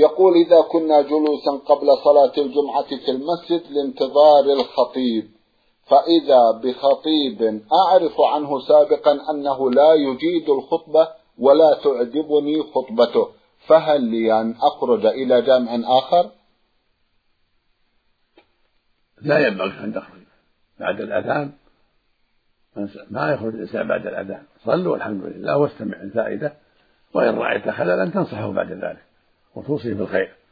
يقول: إذا كنا جلوسا قبل صلاة الجمعة في المسجد لانتظار الخطيب، فإذا بخطيب أعرف عنه سابقا أنه لا يجيد الخطبة ولا تعجبني خطبته، فهل لي أن أخرج إلى جامع آخر؟ لا ينبغي أن تخرج بعد الأذان، ما يخرج الإنسان بعد الأذان. صلوا والحمد لله واستمع الفائدة، وإن رأيت خللا تنصحه بعد ذلك وتوصيه بالخير.